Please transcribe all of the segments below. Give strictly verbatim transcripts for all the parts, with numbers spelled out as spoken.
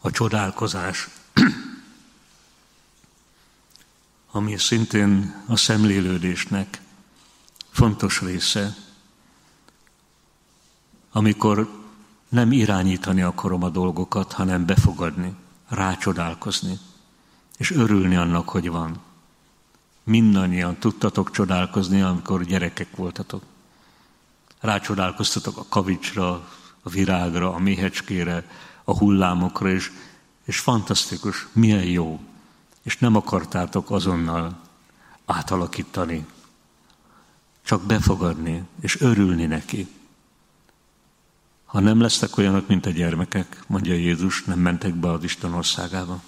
A csodálkozás, ami szintén a szemlélődésnek fontos része, amikor nem irányítani akarom a dolgokat, hanem befogadni, rácsodálkozni, és örülni annak, hogy van. Mindannyian tudtatok csodálkozni, amikor gyerekek voltatok. Rácsodálkoztatok a kavicsra, a virágra, a méhecskére, a hullámokra, és, és fantasztikus, milyen jó. És nem akartátok azonnal átalakítani, csak befogadni, és örülni neki. Ha nem lesztek olyanok, mint a gyermekek, mondja Jézus, nem mentek be az Isten országába.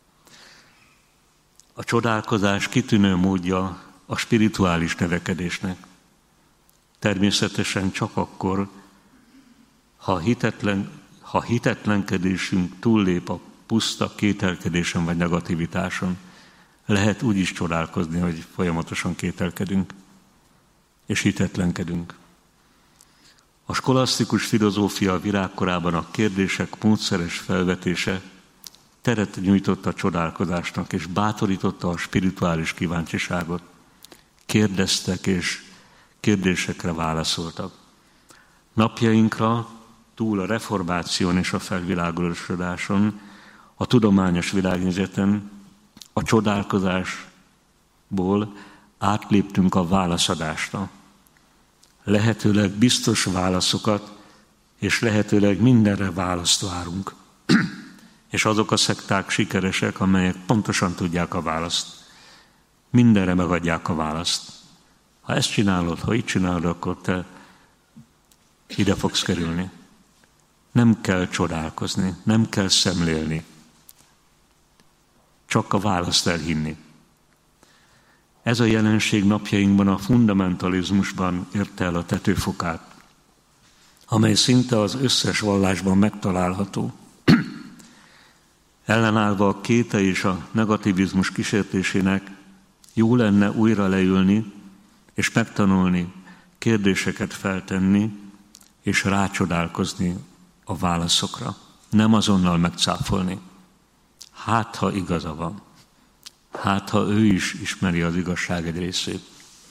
A csodálkozás kitűnő módja a spirituális növekedésnek. Természetesen csak akkor, ha, hitetlen, ha hitetlenkedésünk túllép a puszta kételkedésen vagy negativitáson, lehet úgy is csodálkozni, hogy folyamatosan kételkedünk, és hitetlenkedünk. A skolasztikus filozófia virágkorában a kérdések módszeres felvetése teret nyújtott a csodálkozásnak, és bátorította a spirituális kíváncsiságot. Kérdeztek, és kérdésekre válaszoltak. Napjainkra, túl a reformáción és a felvilágosodáson, a tudományos világnézeten, a csodálkozásból átléptünk a válaszadásra. Lehetőleg biztos válaszokat, és lehetőleg mindenre választ várunk. És azok a szekták sikeresek, amelyek pontosan tudják a választ. Mindenre megadják a választ. Ha ezt csinálod, ha így csinálod, akkor te ide fogsz kerülni. Nem kell csodálkozni, nem kell szemlélni. Csak a választ elhinni. Ez a jelenség napjainkban a fundamentalizmusban érte el a tetőfokát, amely szinte az összes vallásban megtalálható. Ellenállva a kéte és a negativizmus kísértésének jó lenne újra leülni és megtanulni, kérdéseket feltenni és rácsodálkozni a válaszokra. Nem azonnal megcáfolni. Hát, ha igaza van. Hát, ha ő is ismeri az igazság egy részét.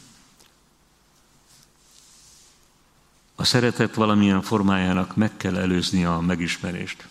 A szeretet valamilyen formájának meg kell előznie a megismerést.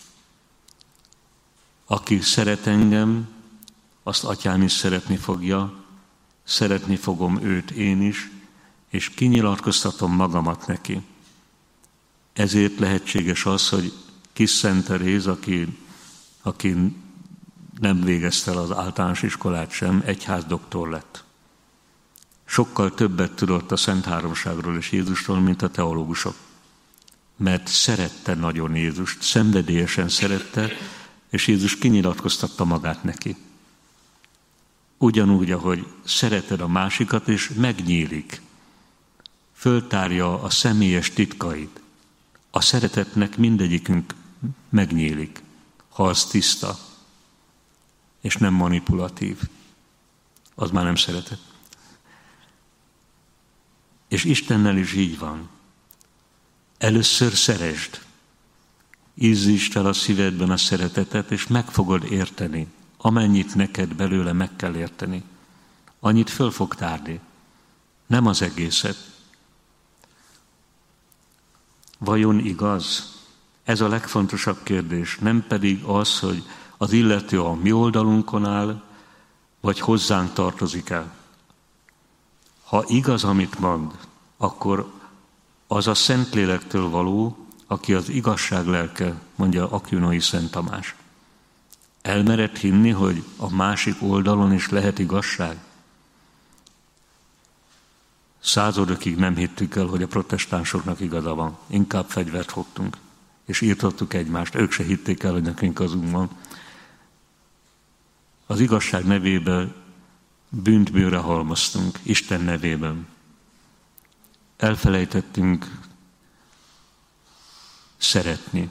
Aki szeret engem, azt Atyám is szeretni fogja, szeretni fogom őt én is, és kinyilatkoztatom magamat neki. Ezért lehetséges az, hogy kis Szent Teréz, aki, aki nem végezte el az általános iskolát sem, egyházdoktor lett. Sokkal többet tudott a Szent Háromságról és Jézusról, mint a teológusok. Mert szerette nagyon Jézust, szenvedélyesen szerette, és Jézus kinyilatkoztatta magát neki. Ugyanúgy, ahogy szereted a másikat, és megnyílik. Föltárja a személyes titkait. A szeretetnek mindegyikünk megnyílik, ha az tiszta, és nem manipulatív. Az már nem szeretet. És Istennel is így van. Először szeresd. Ízítsd el a szívedben a szeretetet, és meg fogod érteni. Amennyit neked belőle meg kell érteni. Annyit föl fog tárni. Nem az egészet. Vajon igaz? Ez a legfontosabb kérdés. Nem pedig az, hogy az illető a mi oldalunkon áll, vagy hozzánk tartozik el. Ha igaz, amit mond, akkor az a Szentlélektől való, aki az igazság lelke, mondja Aquinnai Szent Tamás. Elmered hinni, hogy a másik oldalon is lehet igazság? Századokig nem hittük el, hogy a protestánsoknak igaza van. Inkább fegyvert fogtunk, és írtottuk egymást. Ők se hitték el, hogy nekünk azunk van. Az igazság nevében bűnt bűnre halmoztunk, Isten nevében. Elfelejtettünk szeretni.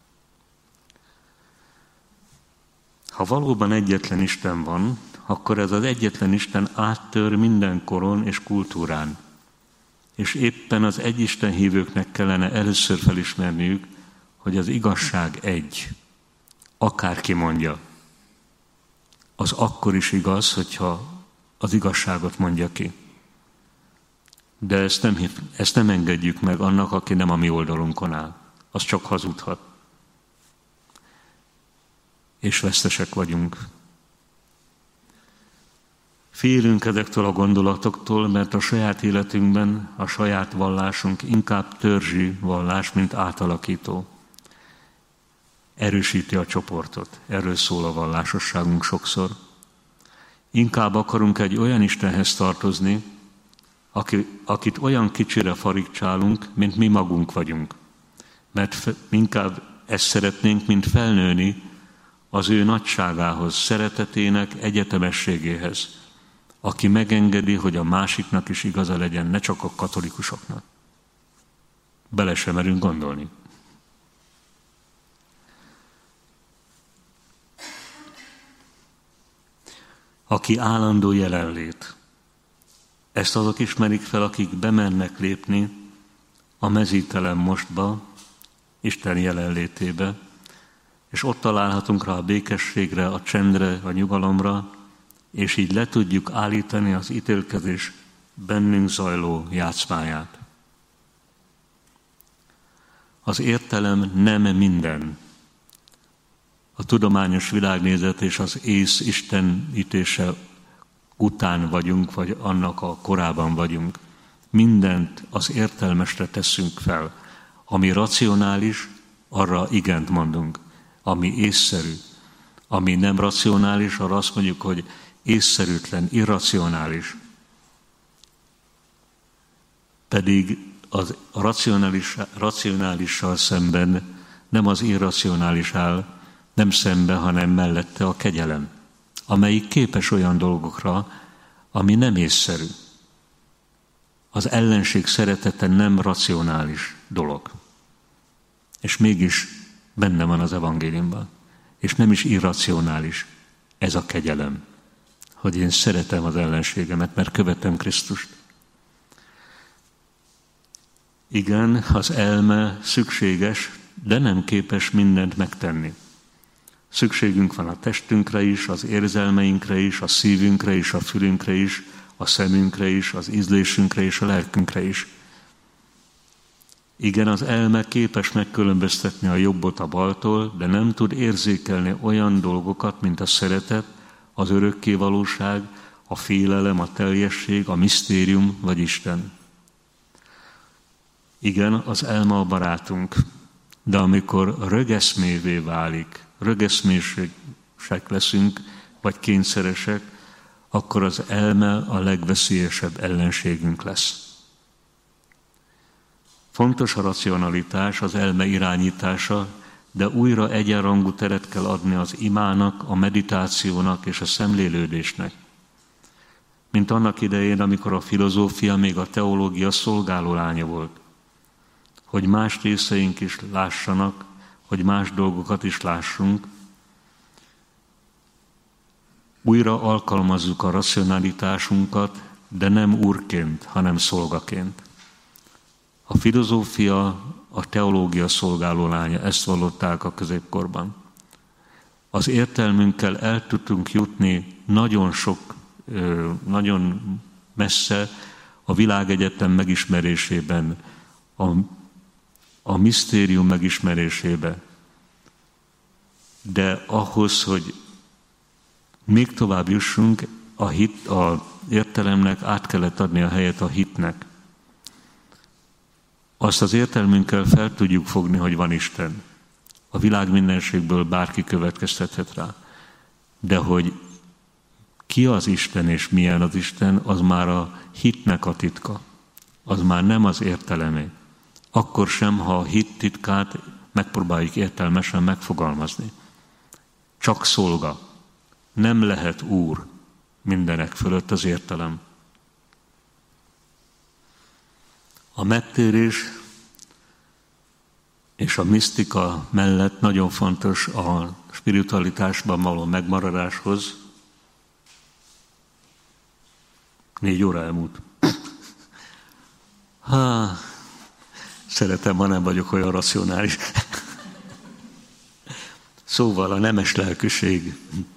Ha valóban egyetlen Isten van, akkor ez az egyetlen Isten áttör minden koron és kultúrán. És éppen az egyisten hívőknek kellene először felismerniük, hogy az igazság egy. akárki mondja. Az akkor is igaz, hogyha az igazságot mondja ki. De ezt nem, ezt nem engedjük meg annak, aki nem a mi oldalunkon áll. Az csak hazudhat. És vesztesek vagyunk. Félünk ezektől a gondolatoktól, mert a saját életünkben a saját vallásunk inkább törzsi vallás, mint átalakító. Erősíti a csoportot. Erről szól a vallásosságunk sokszor. Inkább akarunk egy olyan Istenhez tartozni, aki, akit olyan kicsire farigcsálunk, mint mi magunk vagyunk. Mert fe, inkább ezt szeretnénk, mint felnőni az ő nagyságához, szeretetének egyetemességéhez, aki megengedi, hogy a másiknak is igaza legyen, ne csak a katolikusoknak. Bele sem merünk gondolni. Aki állandó jelenlét. Ezt azok ismerik fel, akik bemennek lépni a mezítelen mostba, Isten jelenlétébe, és ott találhatunk rá a békességre, a csendre, a nyugalomra, és így le tudjuk állítani az ítélkezés bennünk zajló játszmáját. Az értelem nem minden. A tudományos világnézet és az ész istenítése után vagyunk, vagy annak a korában vagyunk. Mindent az értelmesre teszünk fel. Ami racionális, arra igent mondunk. Ami észszerű. Ami nem racionális, arra azt mondjuk, hogy észszerűtlen, irracionális. Pedig az racionális, racionálissal szemben nem az irracionális áll, nem szembe, hanem mellette a kegyelem, amelyik képes olyan dolgokra, ami nem észszerű. Az ellenség szeretete nem racionális dolog. És mégis benne van az evangéliumban. És nem is irracionális ez a kegyelem, hogy én szeretem az ellenségemet, mert követem Krisztust. Igen, az elme szükséges, de nem képes mindent megtenni. Szükségünk van a testünkre is, az érzelmeinkre is, a szívünkre is, a fülünkre is, a szemünkre is, az ízlésünkre és a lelkünkre is. Igen, az elme képes megkülönböztetni a jobbot a baltól, de nem tud érzékelni olyan dolgokat, mint a szeretet, az örökkévalóság, a félelem, a teljesség, a misztérium vagy Isten. Igen, az elme a barátunk, de amikor rögeszmévé válik, rögeszmések leszünk, vagy kényszeresek, akkor az elme a legveszélyesebb ellenségünk lesz. Fontos a racionalitás, az elme irányítása, de újra egyenrangú teret kell adni az imának, a meditációnak és a szemlélődésnek. Mint annak idején, amikor a filozófia még a teológia szolgáló lánya volt. Hogy más részeink is lássanak, hogy más dolgokat is lássunk. Újra alkalmazzuk a racionalitásunkat, de nem úrként, hanem szolgaként. A filozófia, a teológia szolgáló lánya, ezt vallották a középkorban. Az értelmünkkel el tudtunk jutni nagyon sok, nagyon messze a világegyetem megismerésében, a, a misztérium megismerésébe. De ahhoz, hogy még tovább jussunk, a hit, a értelemnek át kellett adni a helyet a hitnek. Azt az értelmünkkel fel tudjuk fogni, hogy van Isten. A világ mindenségből bárki következtethet rá. De hogy ki az Isten és milyen az Isten, az már a hitnek a titka. Az már nem az értelemé. Akkor sem, ha a hit titkát megpróbáljuk értelmesen megfogalmazni. Csak szolga. Nem lehet úr mindenek fölött az értelem. A megtérés és a misztika mellett nagyon fontos a spiritualitásban való megmaradáshoz. Négy óra elmúlt. Há, szeretem, ha nem vagyok olyan racionális. Szóval a nemes lelkűség.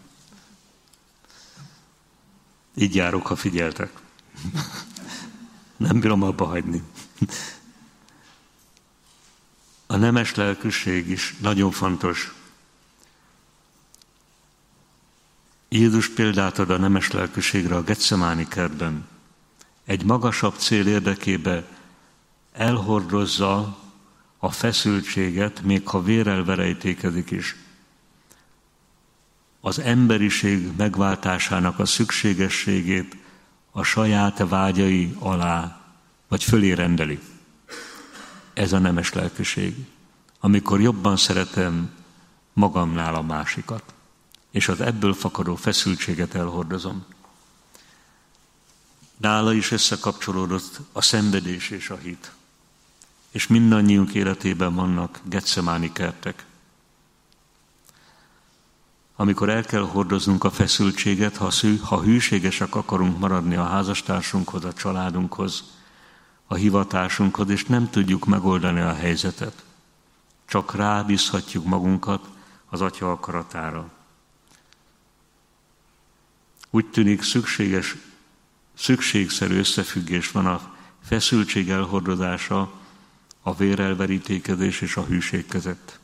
Így járok, ha figyeltek. Nem bírom abba hagyni. A nemes lelkűség is nagyon fontos. Jézus példát ad a nemes lelkűségre a Getsemáni kertben. Egy magasabb cél érdekébe elhordozza a feszültséget, még ha vérrel verejtékezik is. Az emberiség megváltásának a szükségességét a saját vágyai alá, vagy fölé rendeli. Ez a nemes lelkűség. Amikor jobban szeretem magamnál a másikat, és az ebből fakadó feszültséget elhordozom. Nála is összekapcsolódott a szenvedés és a hit. És mindannyiunk életében vannak Getsemáni kertek. Amikor el kell hordoznunk a feszültséget, ha, szű, ha hűségesek akarunk maradni a házastársunkhoz, a családunkhoz, a hivatásunkhoz, és nem tudjuk megoldani a helyzetet, csak rábízhatjuk magunkat az Atya akaratára. Úgy tűnik szükséges, szükségszerű összefüggés van a feszültség elhordozása, a vérelverítékezés és a hűség között.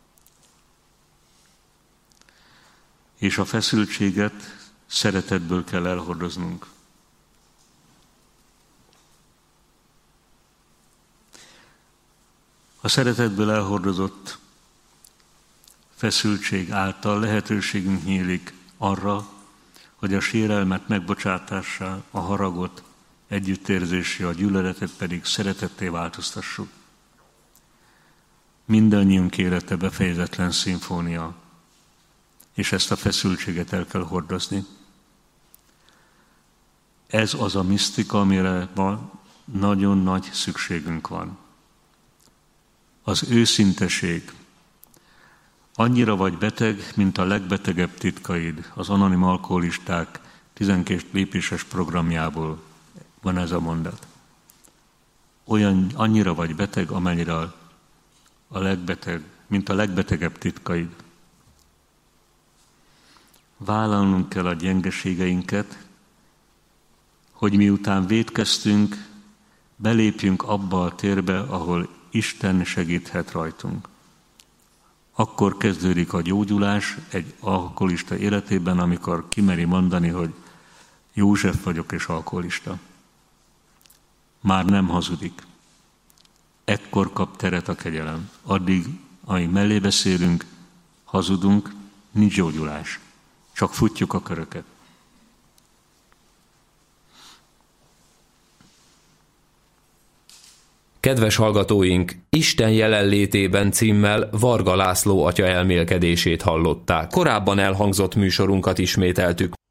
És a feszültséget szeretetből kell elhordoznunk. A szeretetből elhordozott feszültség által lehetőségünk nyílik arra, hogy a sérelmet megbocsátással, a haragot, együttérzéssel, a gyűlöletet pedig szeretetté változtassuk. Mindannyiunk élete befejezetlen szimfónia, és ezt a feszültséget el kell hordozni. Ez az a misztika, amire nagyon nagy szükségünk van. Az őszinteség. Annyira vagy beteg, mint a legbetegebb titkaid. Az anonim alkoholisták tizenkét lépéses programjából van ez a mondat. Olyan, annyira vagy beteg, amennyire a, a legbeteg, mint a legbetegebb titkaid. Vállalnunk kell a gyengeségeinket, hogy miután vétkeztünk, belépjünk abba a térbe, ahol Isten segíthet rajtunk. Akkor kezdődik a gyógyulás egy alkoholista életében, amikor kimeri mondani, hogy József vagyok és alkoholista. Már nem hazudik. Ekkor kap teret a kegyelem. Addig, amíg mellé beszélünk, hazudunk, nincs gyógyulás. Csak futjuk a köröket. Kedves hallgatóink, Isten jelenlétében címmel Varga László atya elmélkedését hallották. Korábban elhangzott műsorunkat ismételtük.